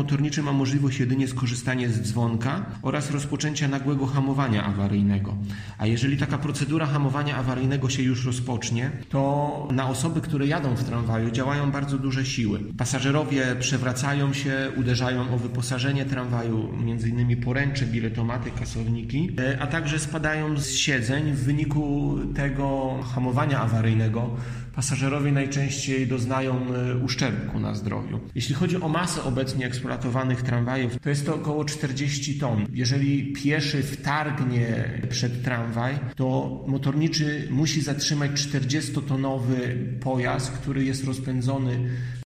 motorniczy ma możliwość jedynie skorzystania z dzwonka oraz rozpoczęcia nagłego hamowania awaryjnego. A jeżeli taka procedura hamowania awaryjnego się już rozpocznie, to na osoby, które jadą w tramwaju, działają bardzo duże siły. Pasażerowie przewracają się, uderzają o wyposażenie tramwaju, m.in. poręcze, biletomaty, kasowniki, a także spadają z siedzeń. W wyniku tego hamowania awaryjnego pasażerowie najczęściej doznają uszczerbku na zdrowiu. Jeśli chodzi o masę obecnie eksploatowanych tramwajów, to jest to około 40 ton. Jeżeli pieszy wtargnie przed tramwaj, to motorniczy musi zatrzymać 40-tonowy pojazd, który jest rozpędzony